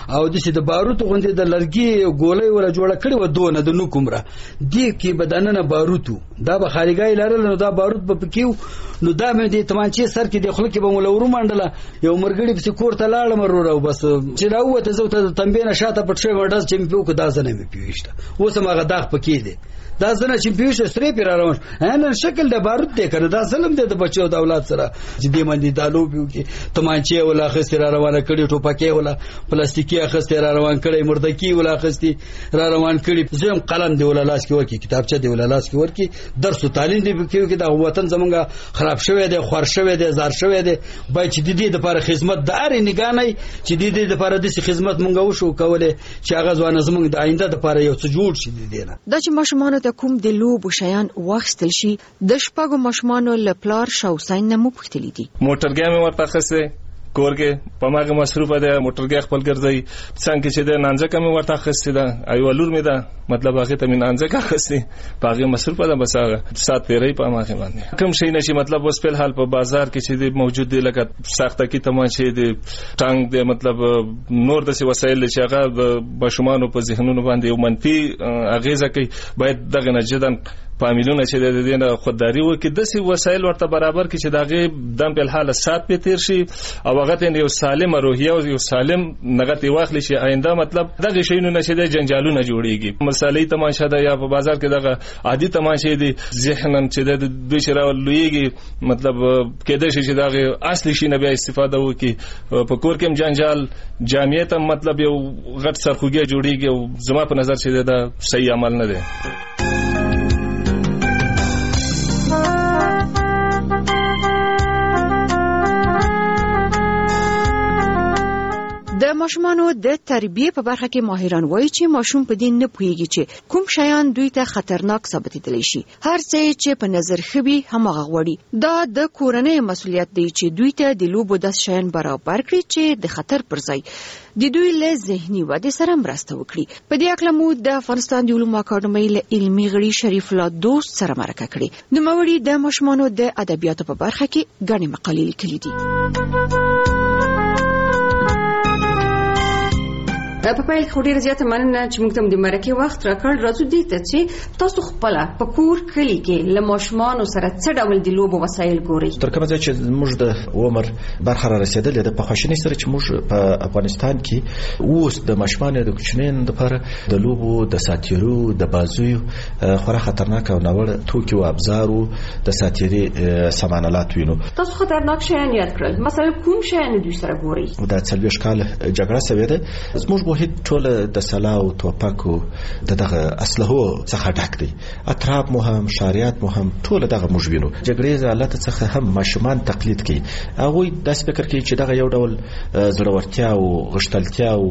او د باروت غوندې د لرګي ګولۍ ولا جوړه کړې و دونه د نو کومره دې کې بدننه باروتو دا به خارګای لرل نو دا باروت به پکیو نو دا مې د تمانچې سر کې د خلک به مولورو منډله یو مرګړي په کور ته لاړم ورو او بس چې راوته زه ته تنبینه شاته پټ شوی ورډز چې مې په دا ځنه مې پیوښته اوس ما غداغ پکې دي دا ځنه چې پیوښه سره پیر روان ان شکل د بارود دی کنه دا ظلم دی د بچو د اولاد سره چې دې باندې دالو پیو کې تمانچې ولا خسته را روانه کړي ټوپکې ولا پلاستیکي خسته را روان کړي مردکی ولا خسته را روان کړي زم قلم دی ولا لاس کې ورکی کتابچه دی ولا لاس کې ورکی درس او تعلیم دی کې دا وطن زمونږه خراب شوی دی خور شوی دی زار شوی دی باید چې د دې لپاره خدمت د اړ نگانې چې د دې لپاره د خدمت مونږ وشو کوله چې هغه ځوان زمونږ د آینده لپاره یو څه جوړ شي دی نه دا چې ماشومان ته کوم د لوبو شیان واخستل شي د شپږو ماشومان له پلار شاوسین نه مو پختلی دي موټرګي مې ورته خسته کورګه پماګه مصروفه ده موټرګي خپل ګرځي څنګه چې د نانځکه مې ورته خسته ده ایو لور مې ده مطلب هغه ته مې نانځکه خسته پاګه مصروفه ده بس هغه سات تیرې پماګه باندې کوم شي نشي مطلب اوس په حال په بازار کې چې موجود دي لکه ساخته کی تماشې دي ټانګ دي مطلب نور د وسایل چې هغه بشمانو په ذهنونو باندې یو منفي اغیزه کوي باید دغه نه جدن فامیلونه چې د دې نه خودداري وکړي د سي وسایل ورته برابر کړي چې دغه دم په حال سات په تیر شي او هغه ته یو سالم روحیه او یو سالم نغتي واخلي شي آینده مطلب دغه شینو نشه د جنجالونه جوړيږي مثالي تماشا ده یا په بازار کې دغه عادي تماشې دي ذهنن چې د دوی شرا لویږي مطلب کېدای شي چې دغه اصلي شي نه بیا استفاده وکړي په کور کې جنجال جامعیت مطلب یو غټ سرخوږی جوړيږي او زما په نظر چې دا صحیح عمل نه دی د ماشومانو د تربیه په برخه کې ماهران وایي چې ماشوم په دې نه پوهیږي چې کوم شیان دوی ته خطرناک ثابتېدلی شي هر څه چې په نظر خوي همغه غوړي دا د کورنۍ مسؤلیت دی چې دوی ته د لوبو د شیان برابر کړي چې د خطر پر ځای د دوی له ذهني ودې سره مرسته وکړي په دې اړه مو د افغانستان د علومو اکاډمۍ له علمي غړي شریف الله دوست سره مرکه کړې نو موري د ماشومانو د ادبیاتو په برخه کې غني مقالې لیکلې دي په پیل کې ډیره زیاته مننه چې موږ ته د مرکه وخت راکړ راځو دې ته چې تاسو خپل په کور کلی کې له ماشومان سره څه ډول د لوبو وسایل ګوري تر کومه ځای چې موږ د عمر برخه را رسیدلې ده په خوشنۍ سره چې موږ په افغانستان کې اوس د ماشومان د کوچنین لپاره د لوبو د ساتیرو د بازویو خورا خطرناک او ناوړه توکي او ابزارو د ساتيري سامانالات وینو تاسو خطرناک شیان یاد کړل مثلا کوم شیان دوی سره ګوري دا 40 کال جګړه سوي ده زموږ وحید ټول د سلاو توپکو دغه اسلحو څخه ډک دي اطراف مو هم شریعت مو هم ټول دغه موږ وینو جګړې حالت څخه هم ماشومان تقلید کوي هغه د فکر کوي چې دغه یو ډول زړورتیا او غشتلتیا او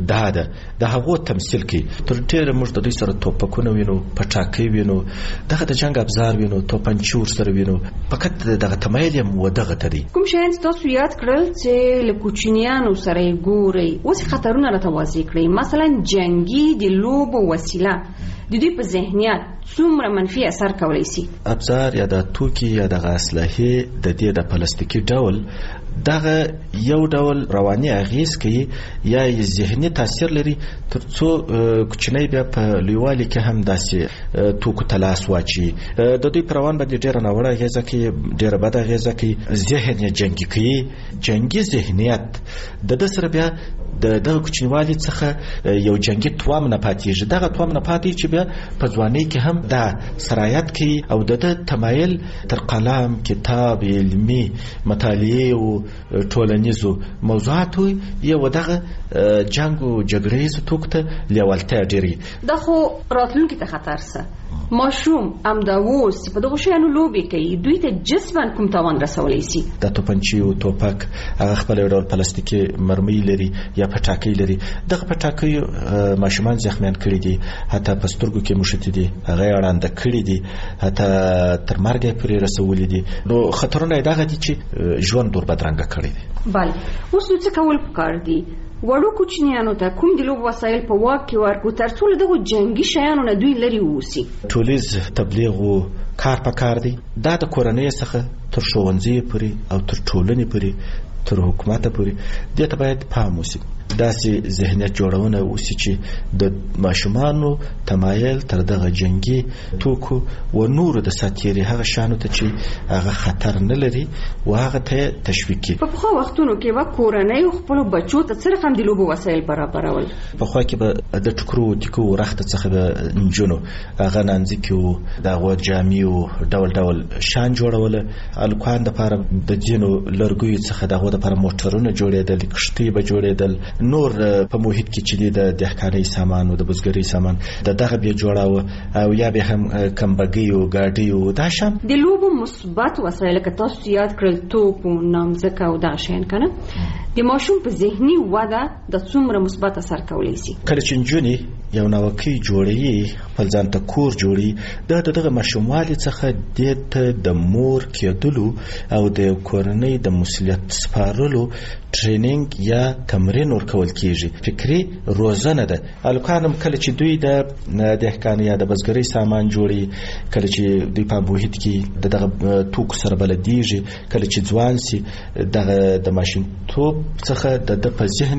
د هغه تمثيل کوي تر ډیره موږ د دوی سره توپکونه وینو پټاکي وینو دغه د جنگ ابزار وینو توپنچور سره وینو فقط دغه تمایل هم ودغه تدي کوم شین تاسو یاد کړل چې له کوچنیانو سره ګوري اوس خطرونه راته کړی مثلا جنگي د لوبو وسیله د دوی په ذهنیت څومره منفي اثر کولی شي ابزار یا د توکي یا د غسلهي د دې د پلاستیکي ډول دغه یو ډول رواني اغیز کوي یا ذهني تاثیر لري ترڅو کوچنی بیا په لیوالي کې هم داسې توکو تلاس واچي د دوی پروان باندې ډیره ناوړه اغیزه کوي ډیره بد اغیزه کوي ذهن یې جنگي کوي جنگي ذهنیت د سره بیا د کوچنیوالي څخه یو جنگي توام نه پاتېږي دغه توام نه پاتې چې بیا په ځواني کې هم دا سرایت کوي او د تمایل تر قلم کتاب علمي مطالعه او ټولنیزو موضوعاتو یو دغه جنگ او جګړې توکته لیوالتیا ډیری دا خو راتلونکي ته خطر سره ماشوم امداوس په دغه شیانو لوبي کوي دوی ته جسمن کوم تاوان رسولای شي د توپنچي او توپک هغه خپل ډول پلاستیکي مرمۍ لري یا پټاکي لري دغه پټاکي ماشومان زخمیان کړي دي حتی په سترګو کې مشت دي هغه اړاند کړي دي حتی تر مرګ پورې رسولي دي نو خطرونه دغه دي چې ژوند دور بدرنګ کړي دي بله اوس څه کول پکار دي وړو کوچنیانو ته کوم د لوبو وسایل په واک کې ورکو ترڅو له دغه جنگي شیانو نه دوی لري ووسي ټولیز تبلیغ او کار پکار دی دا د کورنۍ څخه تر ښوونځي پورې او تر ټولنې پورې تر حکومت پورې دې ته باید پام وشي داسې ذهنیت جوړونه وسی چې د ماشومانو تمایل تر دغه جنگي توکو و نور د ساتيري هغه شانو ته چې هغه خطر نه لري او هغه ته تشویق کوي. په خو وختونو کې وا کورنۍ خپل بچو ته څرخ هم د لوبو وسایل برابرول. په خو کې به د ټکرو ټکو رخت څخه د انجونو هغه نانځکیو دغه جامعو ډول شان جوړول، الکوان د لپاره د جنو لرګوي څخه دغه د لپاره موټرونه جوړېدل، کشتۍ به جوړېدل، نور په محیط کې چې د دهقانۍ سامان او د بزګرۍ سامان دغه به جوړاو او یا به هم کمبګي او ګاډي او دا شان د لوبو مثبت وسایل که تاسو یاد کړل توپ او نامځکه او دا شین کنه د ماشوم په ذهني وده د څومره مثبت اثر کولی شي. کله چې جونی یو نوکي جوړي خپل ځان ته کور جوړي دغه ماشوموالي څخه د مور کېدلو او د کورنۍ د مسؤلیت سپارلو ټریننګ یا تمرین ورکول کیږي. فکری روزنه ده. الکانم کله چې دوی د دهقان یا د بزګرۍ سامان جوړي، کله چې دوی په محیط کې دغه توک سره بلديږي، کله چې ځوان سي د ماشین توپ څخه د په ذهن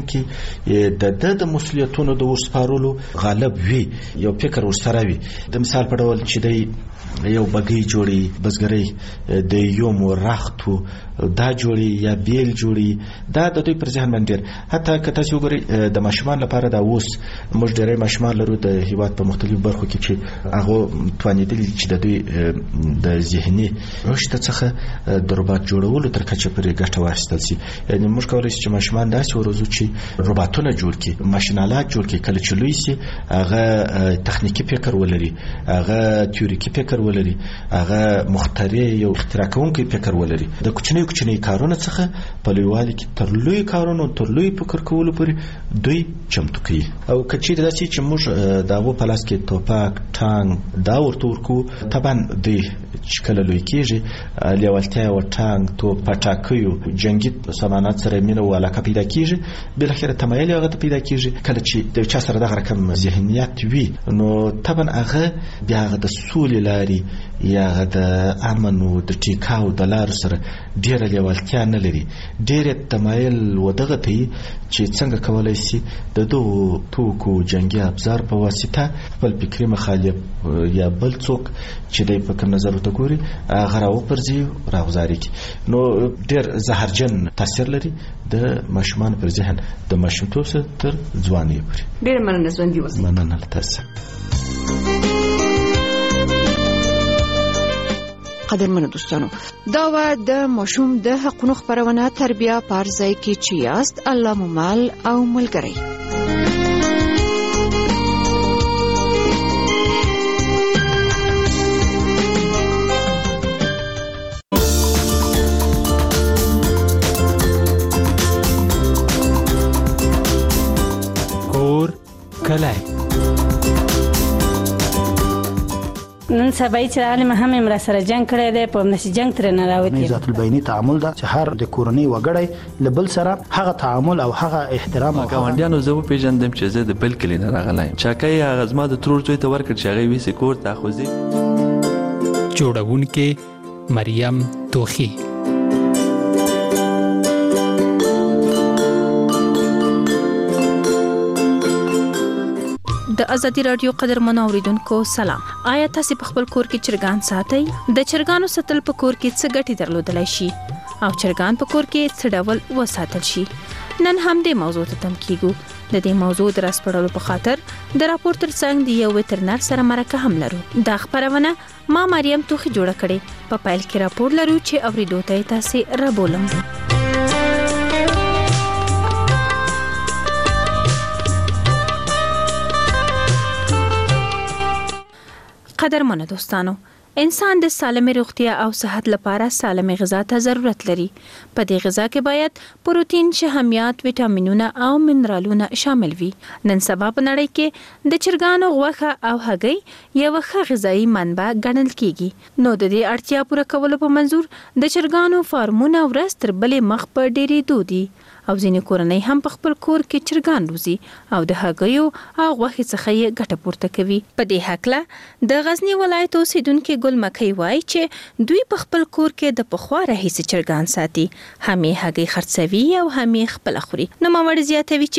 کې د مسؤلیتونو د ورسپارلو غالب وي، یو فکر ورسره وي. د مثال په ډول چې دی یو بګي جوړي، بزګرۍ د یو مرختو دا جوړي یا بیل جوړي، دا د دوی پر ذهن باندې حتی که تاسو وګورئ د ماشومان لپاره دا اوس موږ ډېرې ماشومان لرو د هیواد په مختلفو برخو کې چې هغه توانیدل چې د دوی د ذهني رشد څخه د روباټ جوړولو تر کچه پرې ګټه واخیستل شي. یعنی موږ کولای شو چې ماشومان داسې وروزو چې روباټونه جوړ کړي، ماشینالات جوړ کړي، کله چې لوی شي هغه تخنیکی فکر ولري، هغه تیوریکی فکر ولري، هغه مخترع یو اختراع کوونکی فکر ولري. د کوچنی کارونه څخه په لویوالي کې تر لوی کارونو تر لوی فکر کولو پورې دوی چمتو کوي. او کچې داسې چې موږ دغه په لاس کې توپک ټانک دا ورته ورکو، طبعا دوی چې کله لوی کېږي لیوالتیا او ټانک توپ پټاکیو جنگي سامانات سره مینه او علاقه پیدا کیږي، بل اخر تمایل هغه ته پیدا کیږي. کله چې د چا سره دغه رقم ذهنیت وي نو طبعا هغه بیا د سولې لاري یا د امن او د ټیکاو د لار سره ډیره لیوالتیا نه لري، ډیره تمایل ودغه ته چې څنګه کولای شي د دوه توکو جنگي ابزار په واسطه خپل فکری مخالف یا بل څوک چې د په کوم نظر ته ګوري هغه راو پرځي راغزاري کی. نو ډیر زهرجن تاثیر لري د ماشومان پر ذهن د ماشومتوب سره تر ځوانۍ پورې. ډیر مننه ژوندۍ اوسئ. مننه تاسو. قدرمنو دوستانو، دا و د ماشوم د حقونو خبرونه تربیه پارځای کې چې یاست الله ممل او ملګری. کور کلی نن سبا چې عالم هم امر سره جنگ کړی دی، په نشي جنگ تر نه راوتی. ذات البینی تعامل دا چې هر د کورنۍ وګړی لبل سره هغه تعامل او هغه احترام او ګاونډیانو زه پیژندم چې زه د بل کلی نه راغلایم. چاکای هغه زما د ترور زوی ته ورکړ چې هغه ویسه کور ته خوځي. جوړونکې مریم توخی. د ازادي رادیو قدرمنو اوریدونکو سلام. آیا تاسو په خپل کور کې چرګان ساتئ؟ د چرګانو ساتل په کور کې څه ګټې درلودلای شي او چرګان په کور کې څه ډول وساتل شي؟ نن هم دې موضوع ته تم کیږو. د دې موضوع د راسپړلو په خاطر د راپور ترڅنګ د یو وترنر سره مرکه هم لرو. دا خبرونه ما مریم توخی جوړه کړې. په پایل کې راپور لرو چې اوریدو ته تاسو را بولم. قدرمنو دوستانو، انسان د سالمه روغتیا او صحت لپاره سالمه غذا ته ضرورت لري. په دې غذا کې باید پروتین، شحمیات، وټامینونه او منرالونه شامل وي. نن سبا په نړۍ کې د چرګانو غوښه او هګۍ یو ښه غذایی منبع ګڼل کیږي. نو د دې اړتیا پوره کولو په منظور د چرګانو فارمونه ورځ تر بلې مخ په ډېرېدو دي او ځینې کورنۍ هم په خپل کور کې چرګان روزي او د هګیو او غوښې څخه یې ګټه پورته کوي. په دې هکله د غزنی ولایت اوسیدونکو ګل مکۍ وایي چې دوی په خپل کور کې د پخوا راهیسې چرګان ساتي، هم یې هګۍ خرڅوي او هم یې خپله خوري. نو ماوړ زیاتوي